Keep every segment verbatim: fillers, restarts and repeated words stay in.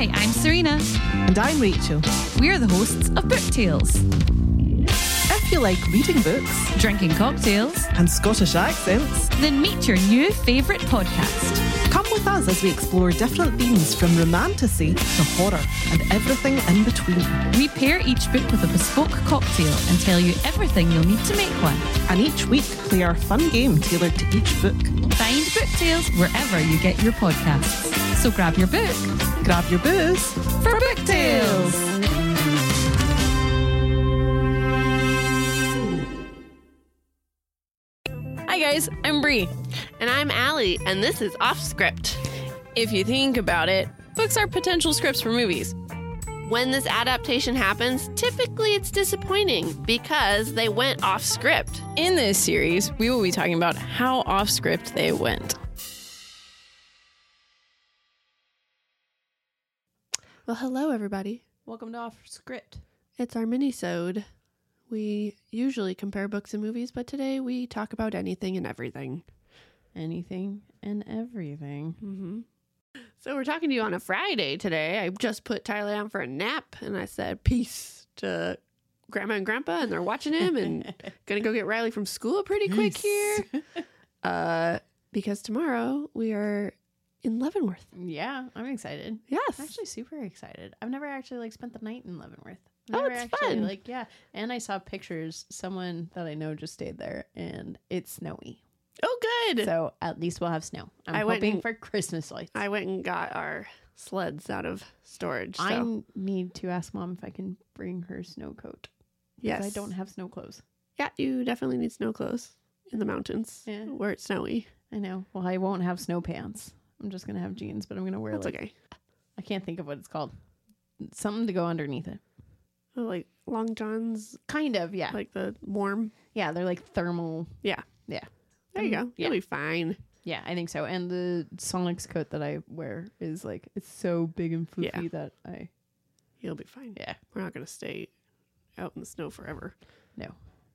Hi, I'm Serena. And I'm Rachel. We're the hosts of Book Tales. If you like reading books, Drinking cocktails, and Scottish accents, then meet your new favourite podcast. come with us as we explore different themes from romantasy to horror and everything in between. We pair each book with a bespoke cocktail and tell you everything you'll need to make one. And each week play our fun game tailored to each book. Find Book Tales wherever you get your podcasts. So grab your book Grab your booze for Book Tales. Hi guys, I'm Bree. And I'm Allie, and this is Off Script. If you think about it, books are potential scripts for movies. When this adaptation happens, typically it's disappointing because they went off script. In this series, we will be talking about how off script they went. Well, hello everybody. Welcome to Off Script. It's our mini-sode. We usually compare books and movies, but today we talk about anything and everything. Anything and everything. Mm-hmm. So we're talking to you on a Friday today. I just put Tyler down for a nap, and I said peace to Grandma and Grandpa, and they're watching him, and gonna go get Riley from school pretty quick here. Uh, because tomorrow we are in Leavenworth. Yeah, I'm excited. Yes. I'm actually super excited. I've never actually like spent the night in Leavenworth. I've Oh, never it's actually, fun. Like, yeah. And I saw pictures. Someone that I know just stayed there, and it's snowy. Oh, good. So at least we'll have snow. I'm I went hoping and- for Christmas lights. I went and got our sleds out of storage. So. I need to ask Mom if I can bring her snow coat. Yes. Because I don't have snow clothes. Yeah, you definitely need snow clothes in the mountains Yeah. where it's snowy. I know. Well, I won't have snow pants. I'm just going to have jeans, but I'm going to wear That's like, okay. I can't think of what it's called. Something to go underneath it. Oh, like long johns, Kind of, yeah. like the warm. yeah, they're like thermal. Yeah. Yeah. There you go. Yeah. You'll be fine. Yeah, I think so. And the Sonics coat that I wear is like, it's so big and floofy Yeah. that I, You'll be fine. yeah, We're not going to stay out in the snow forever. no.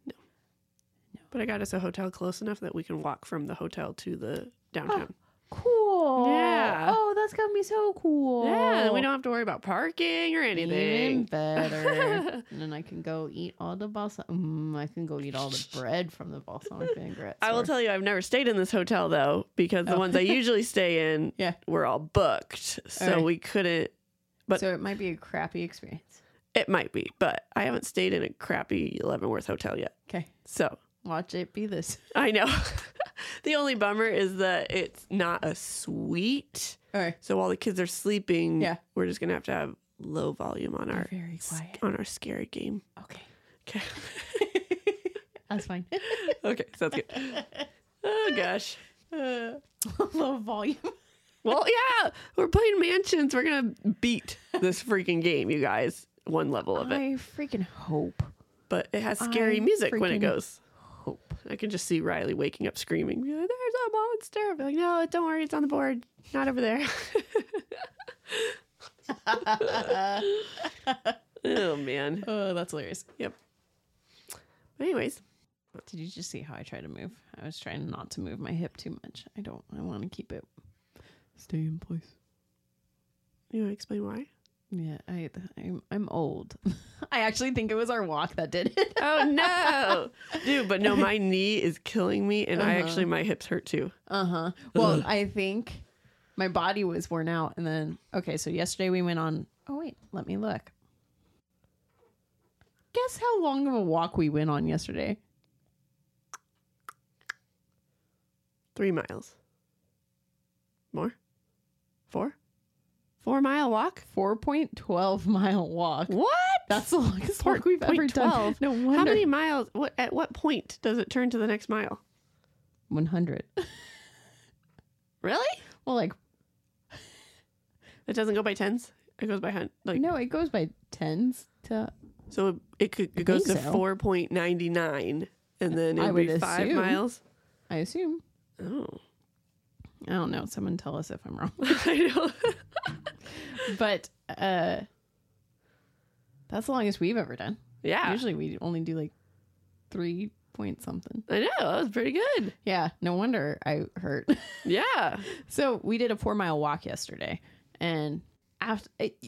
But I got us a hotel close enough that we can walk from the hotel to the downtown. Cool. Yeah. Oh, that's going to be so cool. Yeah, and we don't have to worry about parking or Even anything. better. And then I can go eat all the balsamic. Mm, I can go eat all the bread from the balsamic vinaigrette. I will store. tell you, I've never stayed in this hotel though, because the Oh. ones I usually stay in Yeah. were all booked, so Alright. we couldn't. but- so it might be a crappy experience. It might be, but I haven't stayed in a crappy Leavenworth hotel yet. Okay, So watch it be this. I know. The only bummer is that it's not a suite. All right. So while the kids are sleeping, Yeah. we're just gonna have to have low volume on our Very quiet. on our scary game. Okay, Okay. that's fine. Okay, sounds good. Oh gosh. uh, low volume. Well, yeah, we're playing Mansions. We're gonna beat this freaking game, you guys. One level of it, I freaking hope. but it has scary I music when it freaking goes. Hope. I can just see Riley waking up screaming, be like, "There's a monster!" I'll be like, "No, don't worry, it's on the board, not over there." Oh man. Oh, that's hilarious. Anyways, Did you just see how I try to move? I was trying not to move my hip too much. I don't. I want to keep it stay in place. you want to explain why? Yeah, I, I'm, I'm old. I actually think it was our walk that did it. Oh no, dude! But no, my knee is killing me, and I Uh-huh. actually my hips hurt too. Uh huh. Well, I think my body was worn out, and then okay. So yesterday we went on. Oh wait, let me look. Guess how long of a walk we went on yesterday? Three miles. More? Four? Four mile walk? Four point twelve mile walk. What? That's the longest walk we've ever done. twelve. No wonder. How many miles? What? At what point does it turn to the next mile? One hundred. Really? Well, like It doesn't go by tens. It goes by hun. Like no, it goes by tens to. so. It, it could it goes to think so. four point ninety nine, and then it I would be would five assume. miles. I assume. Oh, I don't know. Someone tell us if I'm wrong. I know. But uh that's the longest we've ever done. Yeah, Usually we only do like three point something. I know. That was pretty good. Yeah, no wonder I hurt. Yeah. So we did a four mile walk yesterday, and after it,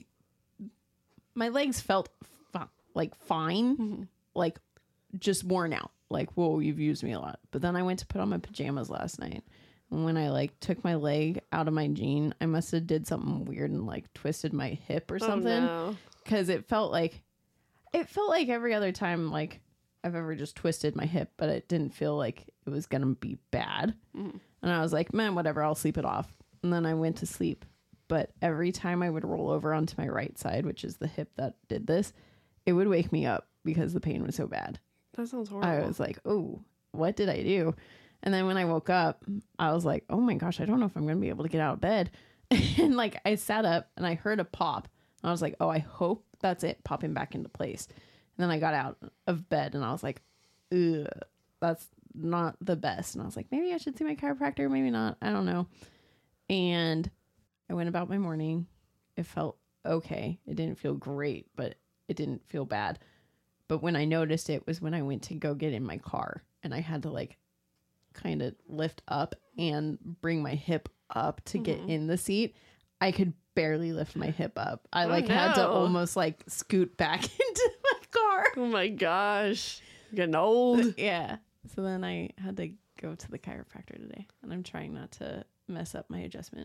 my legs felt fi- like fine, Mm-hmm. like just worn out. Like, whoa, you've used me a lot. But then I went to put on my pajamas last night. And when I like took my leg out of my jean, I must have did something weird and like twisted my hip or something. Oh, no. Cause it felt like, it felt like every other time like I've ever just twisted my hip, but it didn't feel like it was going to be bad. Mm-hmm. And I was like, man, whatever, I'll sleep it off. And then I went to sleep. But every time I would roll over onto my right side, which is the hip that did this, it would wake me up because the pain was so bad. That sounds horrible. I was like, oh, what did I do? And then when I woke up, I was like, oh my gosh, I don't know if I'm going to be able to get out of bed. And like I sat up and I heard a pop. And I was like, oh, I hope that's it popping back into place. And then I got out of bed and I was like, ugh, that's not the best. And I was like, maybe I should see my chiropractor, maybe not. I don't know. And I went about my morning. It felt okay. It didn't feel great, but it didn't feel bad. But when I noticed it was when I went to go get in my car and I had to like kind of lift up and bring my hip up to get Mm-hmm. in the seat. I could barely lift my hip up. I Oh, like had to no. almost like scoot back into my car. Oh my gosh. You're getting old. Yeah. So then I had to go to the chiropractor today and I'm trying not to mess up my adjustment.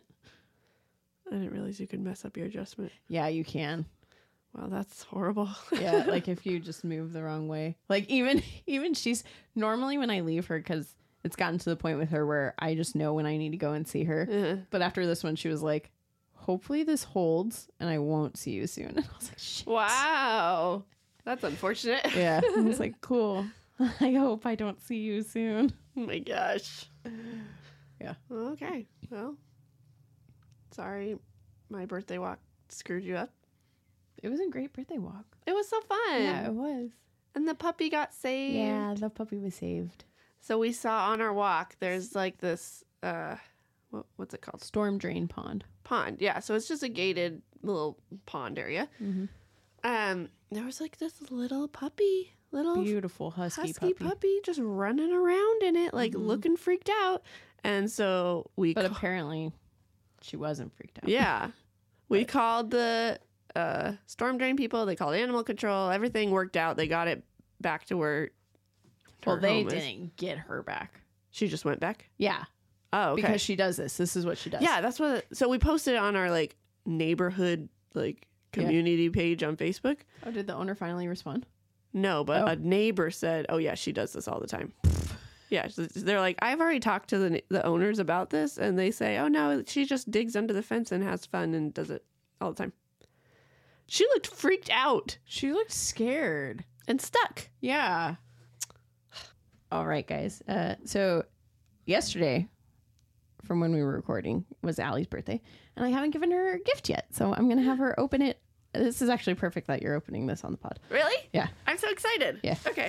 I didn't realize you could mess up your adjustment. Yeah, you can. Wow, that's horrible. Yeah, like if you just move the wrong way. Like even even she's normally when I leave her, because it's gotten to the point with her where I just know when I need to go and see her. Uh, But after this one, she was like, hopefully this holds and I won't see you soon. And I was like, shit. wow. That's unfortunate. Yeah. I was like, cool. I hope I don't see you soon. Oh my gosh. Yeah. Okay. Well, sorry my birthday walk screwed you up. It was a great birthday walk. It was so fun. Yeah, it was. And the puppy got saved. Yeah, the puppy was saved. So we saw on our walk, there's like this, uh, what, what's it called? Storm drain pond. Pond. Yeah. So it's just a gated little pond area. Mhm. Um, there was like this little puppy, little Beautiful husky, husky puppy. puppy. just running around in it, like Mhm. looking freaked out. And so we, But ca- apparently she wasn't freaked out. yeah, we called the uh, storm drain people. They called animal control. Everything worked out. They got it back to where. Well, her they home is. didn't get her back. She just went back. Yeah. Oh, okay. Because she does this. This is what she does. Yeah, that's what. So we posted it on our like neighborhood like community page on Facebook. Oh, did the owner finally respond? No, but Oh. a neighbor said, "Oh yeah, she does this all the time." Yeah, so they're like, I've already talked to the the owners about this, and they say, "Oh no, she just digs under the fence and has fun and does it all the time." She looked freaked out She looked scared. and stuck. Yeah. All right, guys. Uh, so yesterday, from when we were recording, was Allie's birthday, and I haven't given her a gift yet. So I'm gonna have her open it. This is actually perfect that you're opening this on the pod. Really? Yeah. I'm so excited. Yeah. Okay.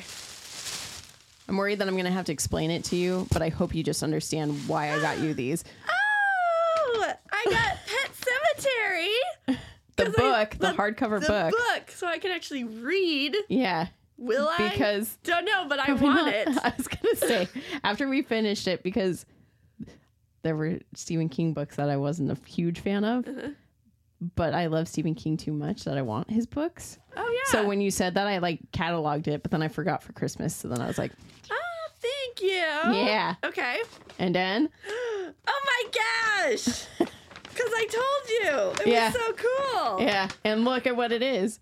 I'm worried that I'm gonna have to explain it to you, but I hope you just understand why I got you these. Oh, I got Pet Cemetery. The 'Cause I- book, the, hardcover the book. book, so I can actually read. Yeah. Will I? Because Don't know, but I Probably want not. it. I was gonna say after we finished it, because there were Stephen King books that I wasn't a huge fan of, Uh-huh. but I love Stephen King too much that I want his books. Oh yeah. So when you said that, I like cataloged it, but then I forgot for Christmas. So then I was like, Oh, thank you. yeah. Okay. And then Oh my gosh. Because I told you. It Yeah. was so cool. yeah, and look at what it is.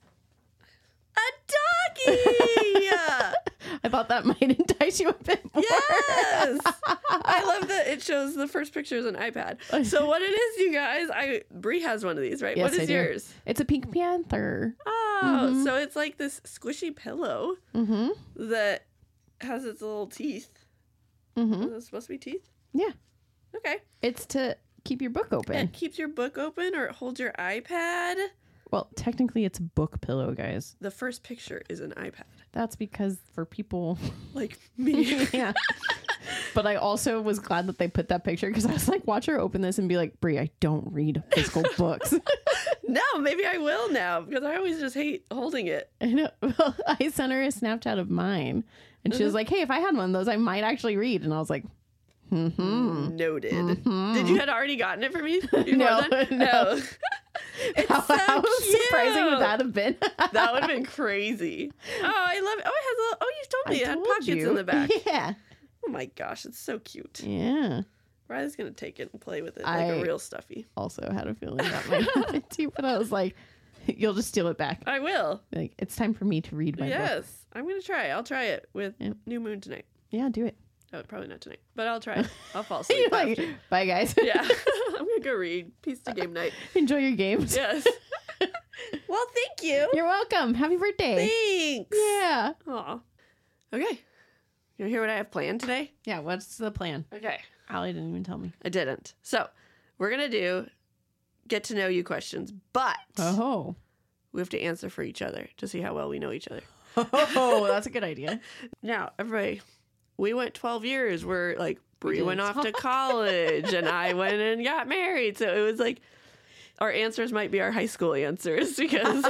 A doggy. I thought that might entice you a bit more. Yes. I love that it shows the first picture is an iPad. So what it is, you guys, I Bree has one of these, right? Yes, what I is do. yours? It's a Pink Panther. Oh, so it's like this squishy pillow Mm-hmm. that has its little teeth. Mm-hmm. Is it supposed to be teeth? Yeah. Okay. It's to keep your book open. It keeps your book open or it holds your iPad. Well, technically, it's a book pillow, guys. The first picture is an iPad. That's because for people, Like me. yeah. But I also was glad that they put that picture because I was like, watch her open this and be like, Brie, I don't read physical books. No, maybe I will now because I always just hate holding it. I know. Well, I sent her a Snapchat of mine, and she was like, "Hey, if I had one of those, I might actually read." And I was like, "Hmm." Noted. Did you had already gotten it for me? before No, then? no. how, so how surprising would cute. that have been? That would have been crazy. Oh, I love it. Oh, it has a little, oh, you told me I it had told pockets you. in the back. Yeah. Oh my gosh, it's so cute. Yeah. Riley's going to take it and play with it like I- a real stuffy. Also had a feeling that might happen too, but I was like, you'll just steal it back. I will. Like, it's time for me to read my book. Yes, I'm going to try. I'll try it with Yeah. New Moon tonight. Yeah, do it. Oh, probably not tonight, but I'll try it. I'll fall You're asleep like, after. bye, guys. Yeah, I'm going to go read. Peace to game night. Enjoy your games. Yes. Well, thank you. You're welcome. Happy birthday. Thanks. Yeah. Aw. Okay. You hear what I have planned today? Yeah, what's the plan? Okay. Allie didn't even tell me. I didn't. So we're going to do get to know you questions, but Oh. we have to answer for each other to see how well we know each other. Oh, that's a good idea. Now, everybody, we went twelve years. We're like, Bree did. went off to college and I went and got married. So it was like, our answers might be our high school answers because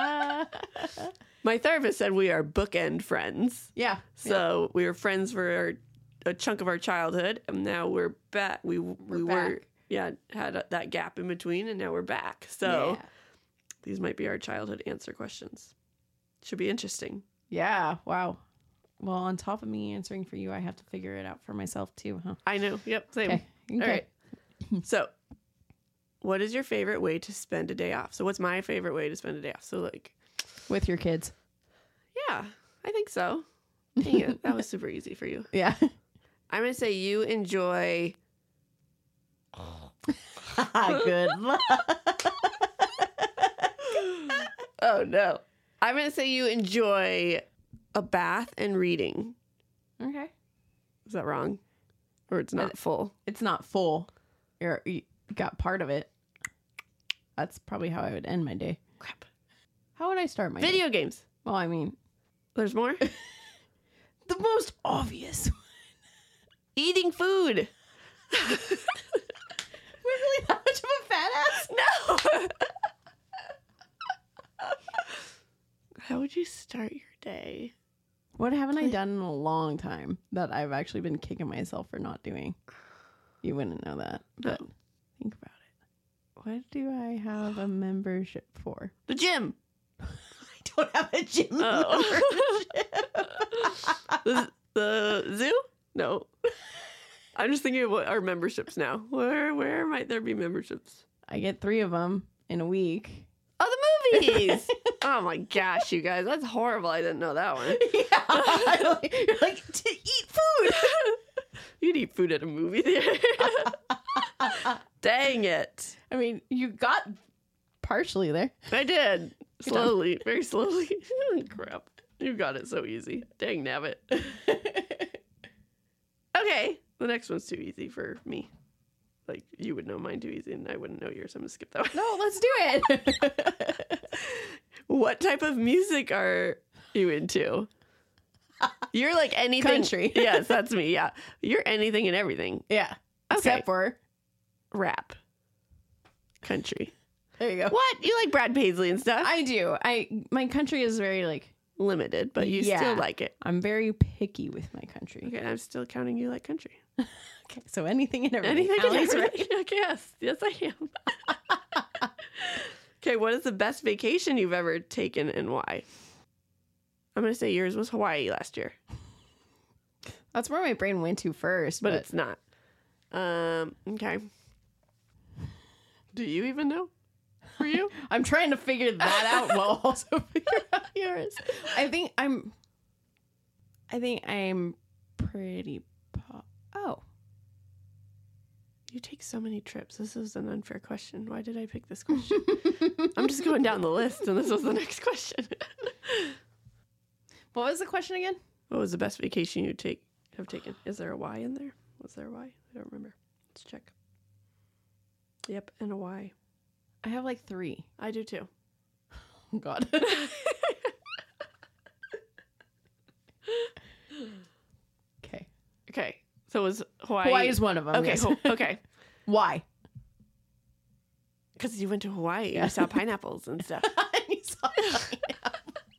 my therapist said we are bookend friends. Yeah. So we were friends for our, a chunk of our childhood, and now we're back. We we were back. yeah had a, that gap in between, and now we're back. So Yeah. these might be our childhood answer questions. Should be interesting. Yeah. Wow. Well, on top of me answering for you, I have to figure it out for myself too, huh? I know. Yep. Same. Okay. All right. So, what is your favorite way to spend a day off? So, what's my favorite way to spend a day off? So, like, With your kids. yeah, I think so. Dang it, that was super easy for you. Yeah. I'm gonna say you enjoy. Good luck. Oh no. I'm going to say you enjoy a bath and reading. Okay. Is that wrong? Or it's not full? It's not full. You're, you got part of it. That's probably how I would end my day. Crap. How would I start my day? Video games. Well, I mean, There's more? the most obvious. Eating food. We're really that much of a fat ass? No. How would you start your day? What haven't I done in a long time that I've actually been kicking myself for not doing? You wouldn't know that, but No. think about it. What do I have a membership for? The gym. I don't have a gym Oh. membership. the, the zoo? No. I'm just thinking of what our memberships now. Where where might there be memberships? I get three of them in a week. Oh, the movies. Oh my gosh, you guys. That's horrible. I didn't know that one. Yeah. You're like, to eat food. You'd eat food at a movie theater. Dang it. I mean, you got partially there. I did. Good job. Slowly, very slowly. Crap. You got it so easy. Dang nabbit. Okay. The next one's too easy for me. Like, you would know mine too easy, and I wouldn't know yours. I'm going to skip that one. No, let's do it. What type of music are you into? You're like anything. Country. Yes, that's me. Yeah. You're anything and everything. Yeah. Okay. Except for, Rap. Country. there you go. What? You like Brad Paisley and stuff? I do. I my country is very like, Limited, but you Yeah. still like it. I'm very picky with my country. Okay, I'm still counting you like country. Okay, so anything and everything. Anything and Allie's everything. right. Okay, yes. Yes, I am. Okay, what is the best vacation you've ever taken and why? I'm going to say yours was Hawaii last year, That's where my brain went to first, but, but, it's not. Um, okay. Do you even know? For you? I'm trying to figure that out while also figuring out yours. I think I'm. I think I'm pretty. Po- oh, You take so many trips. This is an unfair question. Why did I pick this question? I'm just going down the list, and this was the next question. what was the question again? What was the best vacation you take have taken? Is there a Y in there? Was there a Y? I don't remember. Let's check. Yep, and a Y. I have like three. I do too. Oh God. Okay. Okay, so it was Hawaii. Hawaii is one of them. Okay, yes. ho- okay. Why? Because you went to Hawaii, Yeah. you saw pineapples and stuff. You saw that.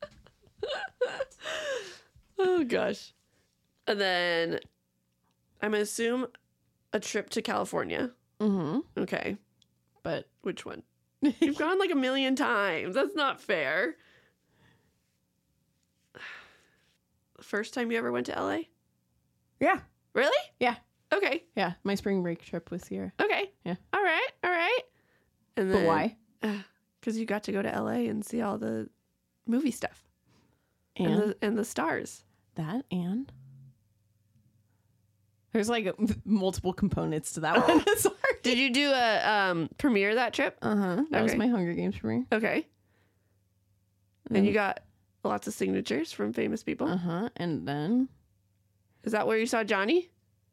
Oh gosh. And then I'm gonna assume a trip to California. Mm-hmm. Okay, But which one? You've gone like a million times. That's not fair. The first time you ever went to L A? Yeah. Really? Yeah. Okay. Yeah. My spring break trip with Sierra. Okay. Yeah. All right. All right. And But then, why? Because you got to go to L A and see all the movie stuff and, And the, and the stars. that and there's like multiple components to that one. Sorry. Did you do a um, premiere that trip? Uh huh. That was Okay. my Hunger Games premiere. Okay. And you got lots of signatures from famous people. Uh huh. And then Is that where you saw Johnny?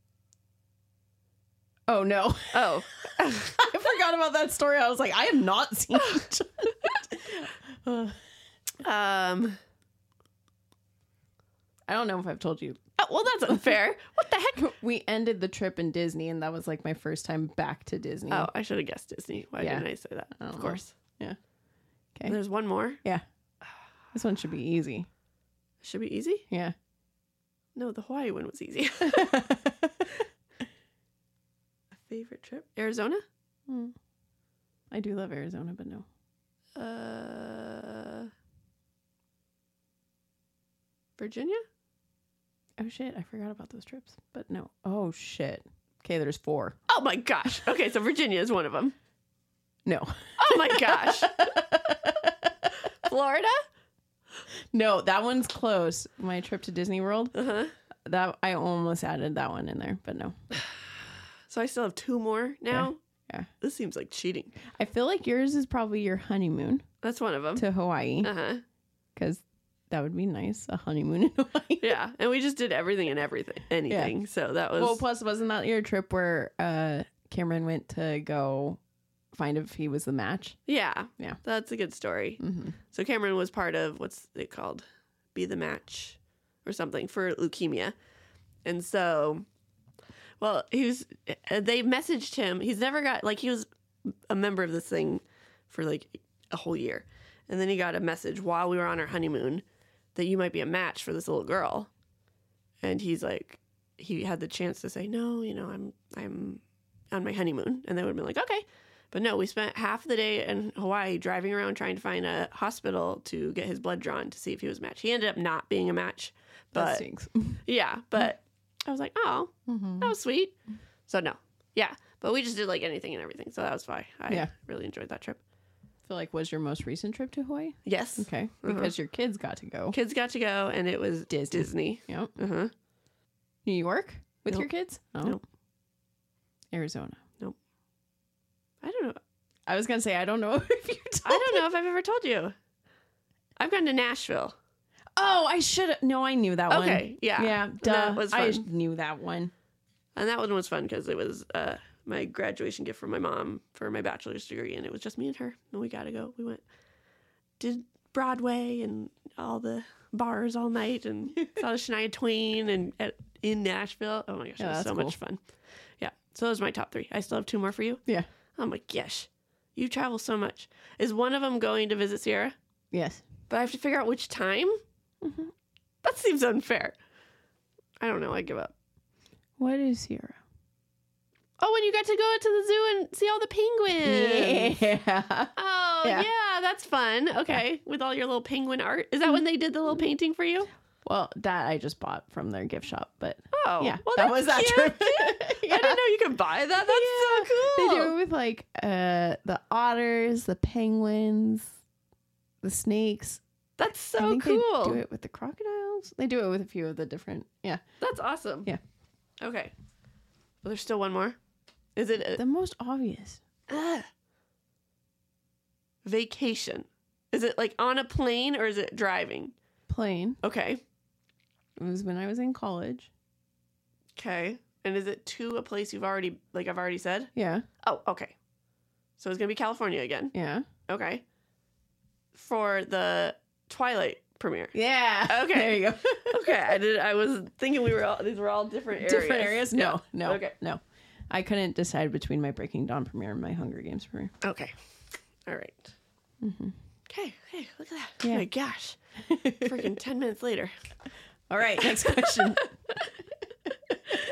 oh no, Oh. I forgot about that story. I was like, I have not seen it. Uh, Um. I don't know if I've told you. Oh, well, that's unfair. What the heck? We ended the trip in Disney, and that was like my first time back to Disney. Oh, I should have guessed Disney. Why Yeah. didn't I say that? I don't Of know. course. Yeah. Okay. And there's one more. Yeah. This one should be easy. Should be easy. Yeah. No, the Hawaii one was easy. A favorite trip? Arizona? Hmm. I do love Arizona, but no. Uh, Virginia? Oh shit, I forgot about those trips. But no. Oh shit. Okay, there's four. Oh my gosh. Okay, so Virginia is one of them. No. Oh my gosh. Florida? No, that one's close. My trip to Disney World. Uh-huh. That I almost added that one in there, but no. So I still have two more now? Yeah. This seems like cheating. I feel like yours is probably your honeymoon That's one of them. to Hawaii, Uh-huh. because that would be nice, a honeymoon in Hawaii. Yeah, and we just did everything and everything, anything. So that was Well, plus, wasn't that your trip where uh, Cameron went to go find if he was the match? yeah, Yeah. That's a good story. Mm-hmm. So Cameron was part of what's it called, Be the Match, or something for leukemia, and so, well, he was. They messaged him. He's never got like he was a member of this thing for like a whole year, and then he got a message while we were on our honeymoon that you might be a match for this little girl, and he's like, he had the chance to say no, you know, I'm I'm on my honeymoon, and they would have been like, okay. But no, we spent half the day in Hawaii driving around trying to find a hospital to get his blood drawn to see if he was a match. He ended up not being a match. That But stinks. yeah, but I was like, oh, Mm-hmm. that was sweet. So no, yeah. But we just did like anything and everything. So that was fine. I Yeah. really enjoyed that trip. I feel like was your most recent trip to Hawaii? Yes. Okay, Uh-huh. because your kids got to go. Kids got to go and it was Disney. Disney. Yep. Uh-huh. New York with Nope. your kids? Oh. Nope. Arizona. I don't know. I was gonna say I don't know if you. I don't know if I've ever told you. I've gone to Nashville. Oh, I should. No, I knew that one. Okay, yeah. Yeah. Duh. That was I fun. knew that one. And that one was fun because it was uh, my graduation gift from my mom for my bachelor's degree. And it was just me and her. And we got to go. We went, did Broadway and all the bars all night and saw the Shania Twain and at, in Nashville. Oh my gosh, Yeah, it was that's so cool. much fun. Yeah. So those are my top three. I still have two more for you. Yeah. Oh my gosh. You travel so much. Is one of them going to visit Sierra? Yes. But I have to figure out which time? That seems unfair. I don't know. I give up. What is Sierra? Oh, and you got to go to the zoo and see all the penguins. Yeah. Oh, yeah. Yeah. that's fun. Okay, with all your little penguin art. Is that when they did the little painting for you? Well, that I just bought from their gift shop, but Oh, yeah, well, that that's was that cute. trip. I didn't know you could buy that. That's Yeah. so cool. They do it with like uh the otters, the penguins, the snakes. That's I so think cool. They do it with the crocodiles. They do it with a few of the different. Yeah. That's awesome. Yeah. Okay. Well, there's still one more. Is it a The most obvious. Ugh. vacation? Is it like on a plane or is it driving? Plane. Okay. It was when I was in college. Okay. And is it to a place you've already, like I've already said? Yeah. Oh, okay. So it's going to be California again. Yeah. Okay. For the Twilight premiere. Yeah. Okay. There you go. Okay. I did. I was thinking we were all, these were all different areas. Different areas? No. Yeah. No. Okay. No. I couldn't decide between my Breaking Dawn premiere and my Hunger Games premiere. Okay. All right. Mm-hmm. Okay. Hey, look at that. Yeah. Oh my gosh. Freaking ten minutes later. All right. Next question.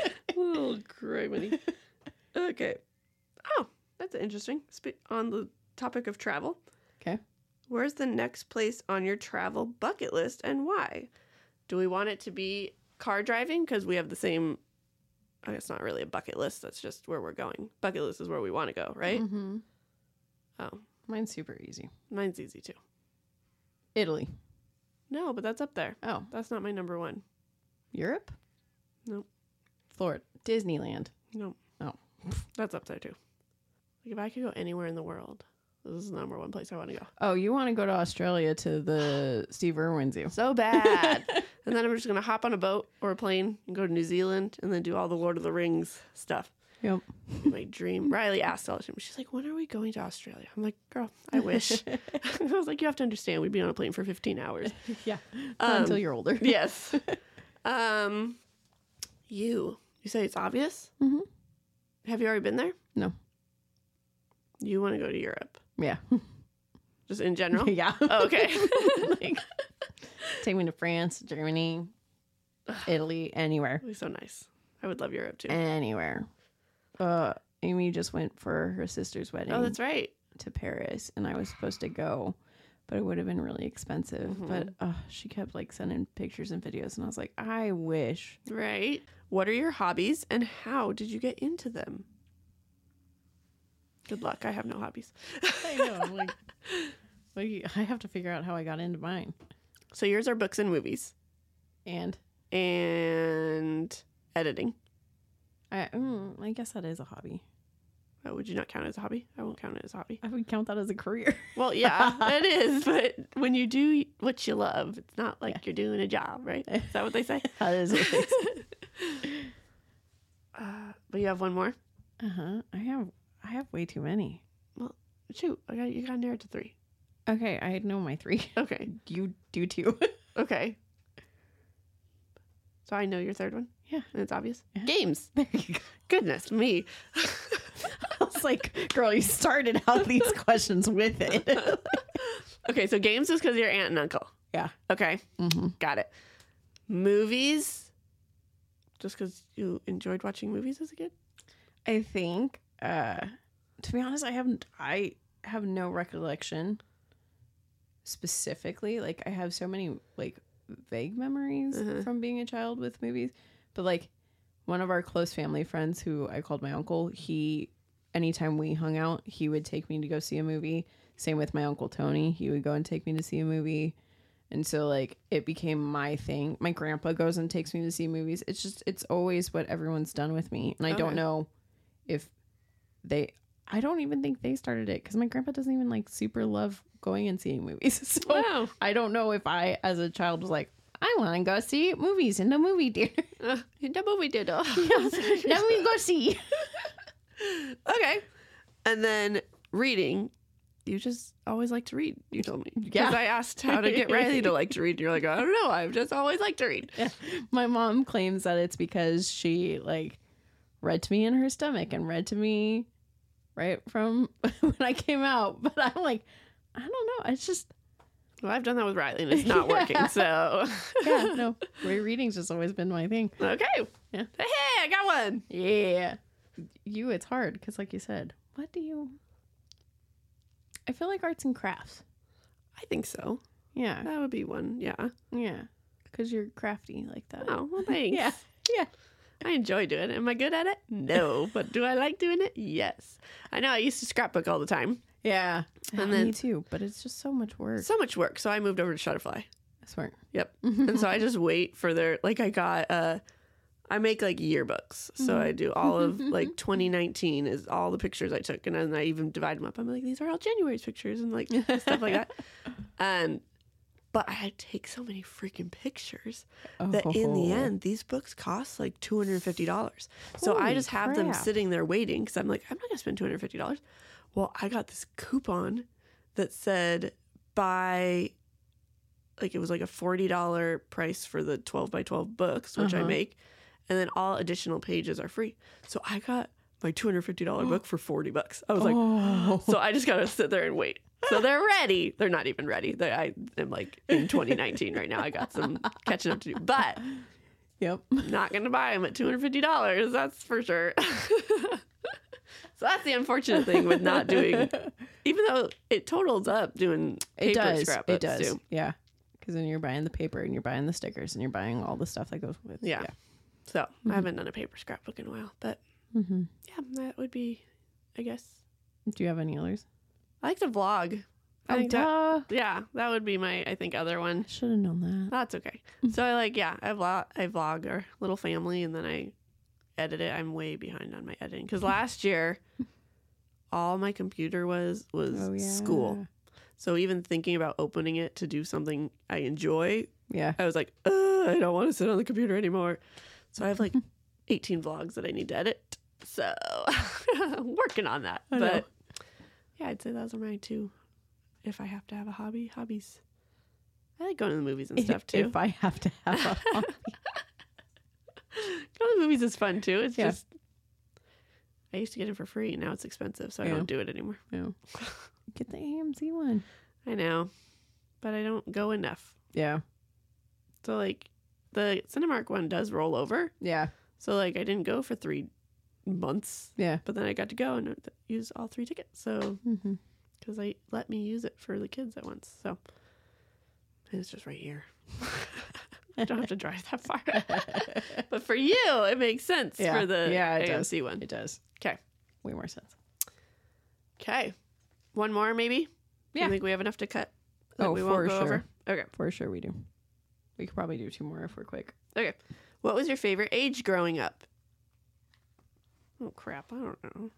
Oh, criminy. Okay. Oh, that's interesting. Spe- on the topic of travel. Okay. Where's the next place on your travel bucket list and why? Do we want it to be car driving? Because we have the same, I guess not really a bucket list. That's just where we're going. Bucket list is where we want to go, right? Mm-hmm. Oh, Mine's super easy. mine's easy too. Italy. No, but that's up there. Oh, That's not my number one. Europe? Nope. Florida. Disneyland. No. Oh. That's up there too. Like if I could go anywhere in the world, this is the number one place I want to go. Oh, you want to go to Australia to the Steve Irwin Zoo? So bad. And then I'm just going to hop on a boat or a plane and go to New Zealand and then do all the Lord of the Rings stuff. Yep. My dream. Riley asked all the time. She's like, when are we going to Australia? I'm like, girl, I wish. I was like, you have to understand, we'd be on a plane for fifteen hours. Yeah. Um, Until you're older. Yes. Um, you. You say it's obvious? Mm-hmm. Have you already been there? No. You want to go to Europe? Yeah. Just in general? Yeah. Oh, okay. Like, take me to France, Germany, Italy, anywhere. It'd be so nice. I would love Europe too. Anywhere. Uh, Amy just went for her sister's wedding Oh, that's right. to Paris, and I was supposed to go, but it would have been really expensive. Mhm. But uh, she kept like sending pictures and videos, and I was like, I wish. Right. What are your hobbies and how did you get into them? Good luck. I have no hobbies. I know. I'm like, like, I have to figure out how I got into mine. So yours are books and movies And and editing. I, mm, I guess that is a hobby. Oh, would you not count it as a hobby? I won't count it as a hobby. I would count that as a career. Well, yeah, it is. But when you do what you love, it's not like you're doing a job, right? Is that what they say? That is what they say. uh, but you have one more? Uh huh. I have I have way too many. Shoot, I got, you got to narrow it to three. Okay, I know my three. Okay. You do too. Okay. So I know your third one? Yeah. And it's obvious? Yeah. Games. There you go. Goodness me. I was like, girl, you started out these questions with it. Okay, so games is because you're aunt and uncle. Yeah. Okay, Mm-hmm. got it. Movies, just because you enjoyed watching movies as a kid? I think, uh, to be honest, I haven't, I have no recollection specifically. Like, I have so many, like, vague memories Uh-huh. from being a child with movies. But, like, one of our close family friends who I called my uncle, he, anytime we hung out, he would take me to go see a movie. Same with my Uncle Tony. He would go and take me to see a movie. And so, like, it became my thing. My grandpa goes and takes me to see movies. It's just, it's always what everyone's done with me. And I Okay. don't know if they, I don't even think they started it because my grandpa doesn't even, like, super love going and seeing movies. So Wow. I don't know if I, as a child, was like, I want to go see movies in the movie theater. Uh, the movie did. Let me go see. Okay. And then reading. You just always like to read, you told me. Yeah. Because I asked how to get Riley to like to read. And you're like, I don't know. I've just always liked to read. Yeah. My mom claims that it's because she, like, read to me in her stomach and read to me right from when I came out. But I'm like, I don't know. It's just, Well, I've done that with Riley and it's not Yeah. working. So, yeah, no. Way reading's just always been my thing. okay. Yeah. Hey, I got one. Yeah. You, it's hard because, like you said, what do you. I feel like arts and crafts. I think so. Yeah. That would be one. Yeah. Yeah. Because you're crafty like that. Oh, well, thanks. Yeah. Yeah. I enjoy doing it. Am I good at it? No. But do I like doing it? Yes. I know I used to scrapbook all the time. Yeah. And And then- me too. But it's just so much work. So much work. So I moved over to Shutterfly. Smart. Yep. And so I just wait for their, like I got, uh, I make like yearbooks. So I do all of like twenty nineteen is all the pictures I took. And then I even divide them up. I'm like, these are all January's pictures and like stuff like that. And, but I had to take so many freaking pictures that in the Oh. end, these books cost like two hundred fifty dollars. So I Holy just have them crap. sitting there waiting because I'm like, I'm not going to spend two hundred fifty dollars. Well, I got this coupon that said buy, like it was like a forty dollars price for the twelve by twelve books, which I Uh-huh. make. And then all additional pages are free. So I got my two hundred fifty dollars book for forty bucks. I was like, Oh. so I just got to sit there and wait. So they're ready. They're not even ready. They, I am like in twenty nineteen right now. I got some catching up to do, but Yep. not going to buy them at two hundred fifty dollars. That's for sure. So that's the unfortunate thing with not doing Even though it totals up doing It paper does. scrapbooks It does. too. Yeah. Because then you're buying the paper and you're buying the stickers and you're buying all the stuff that goes with. Yeah. So I haven't done a paper scrapbook in a while, but Mm-hmm. yeah, that would be, I guess. Do you have any others? I like to vlog. I Oh, think that, duh. yeah, that would be my, I think, other one. Should have known that. That's okay. So I like, yeah, I vlog, I vlog our little family and then I edit it. I'm way behind on my editing because last year, all my computer was was Oh, yeah. school. So even thinking about opening it to do something I enjoy, Yeah. I was like, Ugh, I don't want to sit on the computer anymore. So I have like eighteen vlogs that I need to edit. So I'm working on that. I know. But yeah, I'd say those are my two. If I have to have a hobby, hobbies. I like going to the movies and stuff too. If I have to have a hobby. Going to the movies is fun too. It's Yeah. just I used to get it for free. Now it's expensive, so I Yeah. don't do it anymore. No. Get the A M C one. I know, but I don't go enough. Yeah. So like the Cinemark one does roll over. Yeah. So like I didn't go for three months, Yeah. but then I got to go and use all three tickets. So Mm-hmm. because they let me use it for the kids at once. So and it's just right here. I don't have to drive that far. But for you, it makes sense Yeah. for the Yeah, it A M does. C one. It does. Okay. Way more sense. Okay. One more, maybe? Yeah. You think we have enough to cut? that Oh, we for won't go sure. over? Okay. For sure we do. We could probably do two more if we're quick. Okay. What was your favorite age growing up? Oh, crap. I don't know.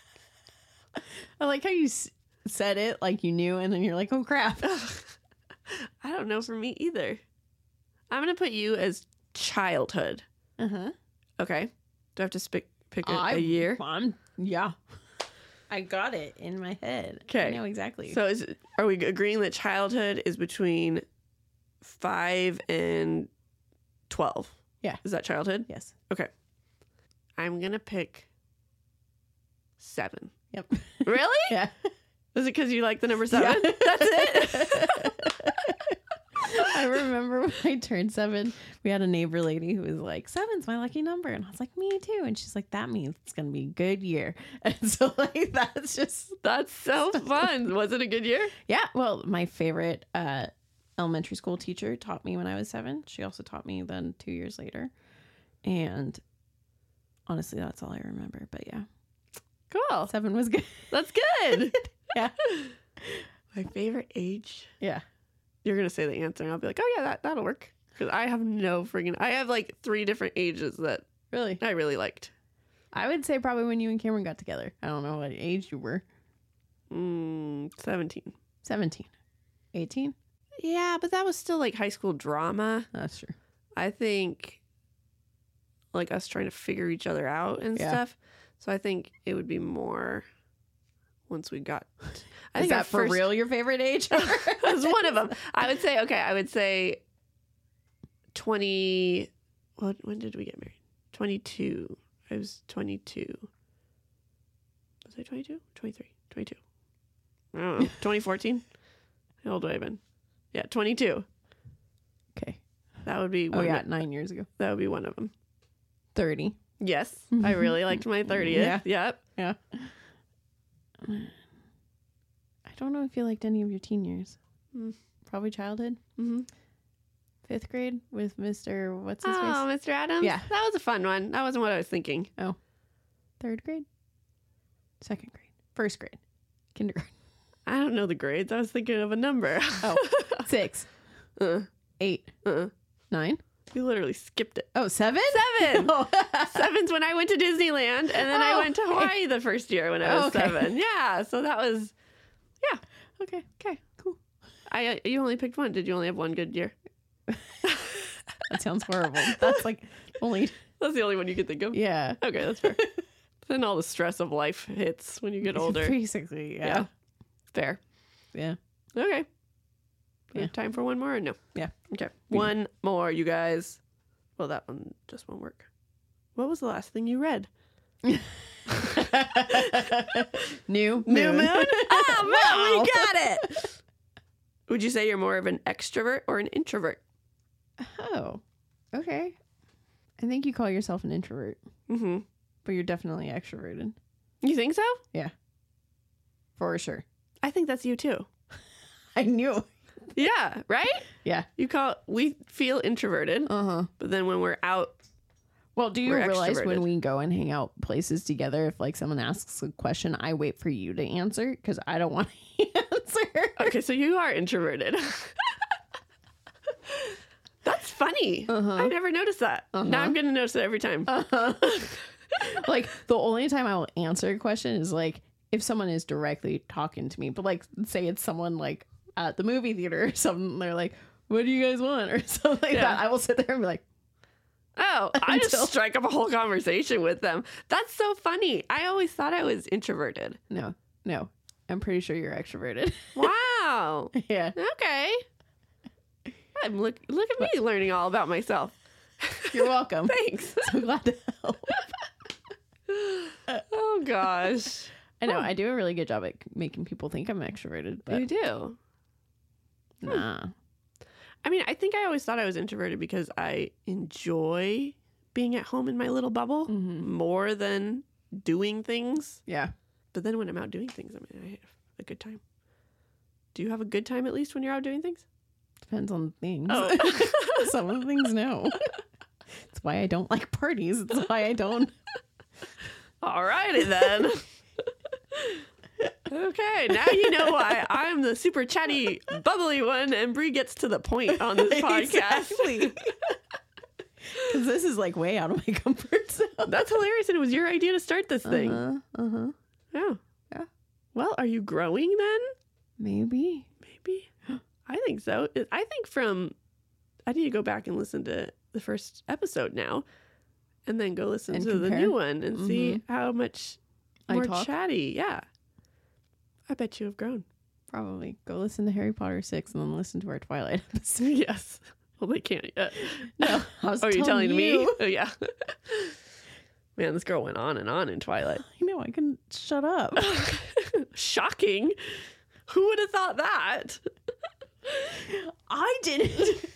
I like how you s- said it like you knew and then you're like, oh crap. I don't know for me either. I'm going to put you as childhood. Uh-huh. Okay. Do I have to pick, pick a, I, a year? I'm, yeah. I got it in my head. Okay. I know exactly. So is it- are we agreeing that childhood is between five and twelve? Yeah. Is that childhood? yes. Okay. I'm going to pick seven. Yep. Really? Yeah. Is it because you like the number seven? Yeah. That's it? I remember when I turned seven, we had a neighbor lady who was like, seven's my lucky number. And I was like, me too. And she's like, that means it's going to be a good year. And so, like, that's just, That's so fun. Was it a good year? yeah. Well, my favorite uh, elementary school teacher taught me when I was seven. She also taught me then two years later. And honestly, that's all I remember. But yeah, Cool. seven was good. That's good. Yeah. My favorite age. Yeah. You're going to say the answer and I'll be like, oh, yeah, that, that'll work. Because I have no freaking, I have like three different ages that Really? I really liked. I would say probably when you and Cameron got together. I don't know what age you were. Mm, seventeen. seventeen. eighteen? Yeah, but that was still like high school drama. That's true. I think like us trying to figure each other out and Yeah. stuff. So I think it would be more once we got. I Is think our that for first- real your favorite age? That's one of them. I would say okay. I would say twenty. What? When did we get married? Twenty-two. I was twenty-two. Was I twenty-two? Twenty-three. Twenty-two. I don't know. Twenty fourteen. How old would I have been? Yeah, twenty-two. Okay. That would be. Oh, One yeah. of- Nine years ago. that would be one of them. thirty. Yes, I really liked my thirtieth. Yeah. Yep. Yeah. I don't know if you liked any of your teen years. Mm. Probably childhood. Mm-hmm. Fifth grade with Mister What's his Oh, face? Mister Adams. Yeah. that was a fun one. That wasn't what I was thinking. Third grade? Second grade? First grade? Kindergarten? I don't know the grades. I was thinking of a number. Oh, six, uh, eight, uh, nine. we literally skipped it. Oh, seven? Seven. Oh. Seven's when I went to Disneyland, and then I Oh, went to okay. Hawaii the first year when I was Okay. seven. Yeah, so that was. Okay. Okay. Cool. I uh, you only picked one. Did you only have one good year? That sounds horrible. That's like only, That's the only one you could think of. yeah. Okay, that's fair. Then all the stress of life hits when you get older. Basically, Yeah. yeah. Fair. Yeah. Okay. We Yeah. have time for one more or no? Yeah. Okay. We do. One more, you guys. Well, that one just won't work. What was the last thing you read? New New Moon? Ah, man, Wow. we got it. Would you say you're more of an extrovert or an introvert? Oh, okay. I think you call yourself an introvert, Mm-hmm. but you're definitely extroverted. You think so? For sure. I think that's you too. I knew. Yeah, right? Yeah. You call we feel introverted, Uh-huh. but then when we're out, Well, do you We're realize extroverted. when we go and hang out places together, if like someone asks a question, I wait for you to answer because I don't want to answer. okay, so you are introverted. That's funny. Uh-huh. I never noticed that. Uh-huh. Now I'm going to notice it every time. Like the only time I will answer a question is like if someone is directly talking to me. But like say it's someone like at the movie theater or something, they're like, "What do you guys want?" or something like Yeah. that. I will sit there and be like, Oh, I just Until- strike up a whole conversation with them. That's so funny. I always thought I was introverted. "No, no, I'm pretty sure you're extroverted." Wow. Yeah. Okay. I'm look look at me learning all about myself. You're welcome. Thanks. So glad to help. Oh gosh. I know I do a really good job at making people think I'm extroverted, but You do. nah. I mean, I think I always thought I was introverted because I enjoy being at home in my little bubble Mhm. more than doing things. Yeah. But then when I'm out doing things, I mean, I have a good time. Do you have a good time at least when you're out doing things? Depends on things. Oh. Some of the things, no. That's why I don't like parties. It's why I don't. Alrighty then. Okay, now you know why I'm the super chatty, bubbly one, and Brie gets to the point on this podcast. Because this is like way out of my comfort zone. That's hilarious, and it was your idea to start this thing. Uh-huh. Uh-huh. Yeah. Yeah. Well, are you growing then? Maybe. Maybe. I think so. I think from, I need to go back and listen to the first episode now, and then go listen And to the compare. new one and see how much I more talk? chatty. Yeah. I bet you have grown. Probably. Go listen to Harry Potter six and then listen to our Twilight episode. Yes. Well, they can't yet. No. I was Oh, are you telling me? you. Oh, yeah. Man, this girl went on and on in Twilight. I know. I can shut up. Shocking. Who would have thought that? I didn't.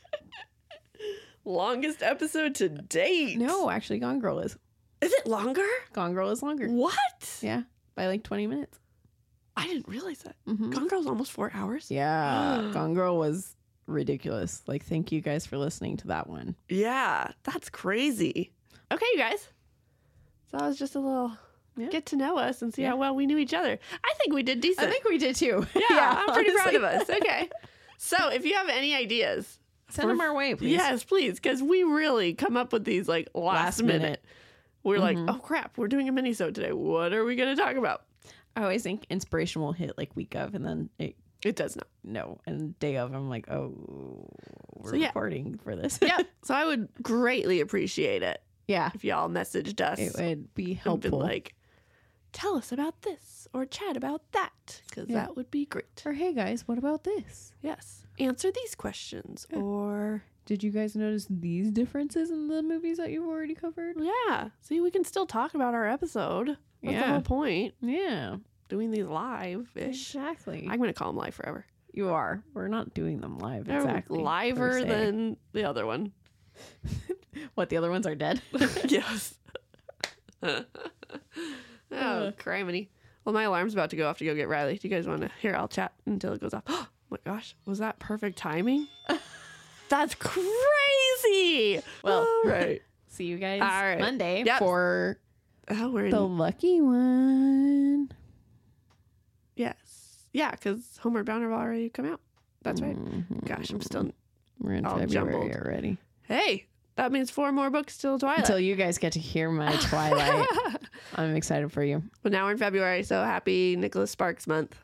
Longest episode to date. No, actually, Gone Girl is. Is it longer? Gone Girl is longer. What? Yeah. By like twenty minutes. I didn't realize that. Mm-hmm. Gone Girl's almost four hours. Yeah. Gone Girl was ridiculous. Like, thank you guys for listening to that one. Yeah, that's crazy. Okay, you guys. So that was just a little Yeah. get to know us and see Yeah. how well we knew each other. I think we did decent. I think we did too. yeah, I'm pretty proud honestly. of us. Okay. So if you have any ideas, Send them our way, please. yes, please, because we really come up with these like last, Last minute. minute. We're like, Mhm. oh crap, we're doing a mini-sode today. What are we going to talk about? I always think inspiration will hit like week of, and then it, It does not. no, and day of, I'm like, oh, we're So, yeah. recording for this. Yeah. So I would greatly appreciate it Yeah. if y'all messaged us. It would be and been helpful. like, tell us about this or chat about that, because Yeah. that would be great. or hey guys, what about this? Yes. Answer these questions. Yeah. Or, Did you guys notice these differences in the movies that you've already covered? yeah. See, we can still talk about our episode. That's the Yeah. whole point. Yeah. Doing these live-ish. Exactly. I'm going to call them live forever. You are. We're not doing them live. They're Exactly. per liver se. than the other one. What, the other ones are dead? Yes. Oh, Uh. criminy. Well, my alarm's about to go off to go get Riley. Do you guys want to hear? I'll chat until it goes off. Oh my gosh. Was that perfect timing? That's crazy. Well, all right. See you guys All right. Monday Yep. for Oh, we're in. the lucky one. Yes. Yeah, because Homeward Bound have already come out. That's right. Mhm. Gosh, I'm still. We're in all February jumbled. already. Hey, that means four more books till Twilight. Until you guys get to hear my Twilight. I'm excited for you. But now we're in February, so happy Nicholas Sparks month.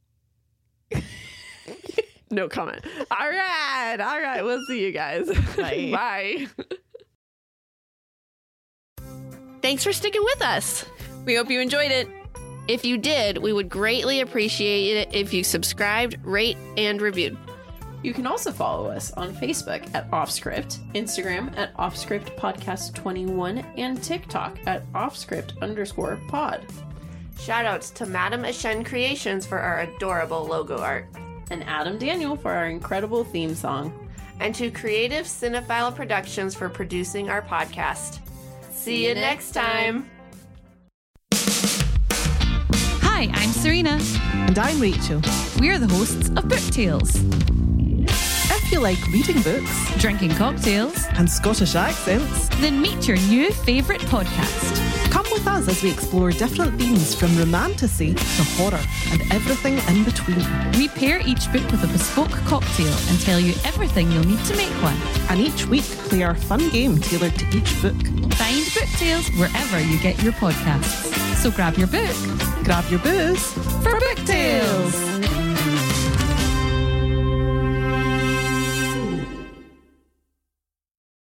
No comment. All right. All right. We'll see you guys. Bye. Bye. Thanks for sticking with us. We hope you enjoyed it. If you did, we would greatly appreciate it if you subscribed, rate, and reviewed. You can also follow us on Facebook at Offscript, Instagram at Offscript Podcast twenty-one, and TikTok at Offscript underscore pod. Shoutouts to Madame Ashen Creations for our adorable logo art. And Adam Daniel for our incredible theme song. And to Creative Cinephile Productions for producing our podcast. See you next time. Hi, I'm Serena. And I'm Rachel. We're the hosts of Book Tales. If you like reading books Drinking cocktails, and Scottish accents, then meet your new favourite podcast. come with us as we explore different themes from romantasy to horror and everything in between. We pair each book with a bespoke cocktail and tell you everything you'll need to make one. And each week play our fun game tailored to each book. Find Book Tales wherever you get your podcasts. So grab your book Grab your booze for Book Tales.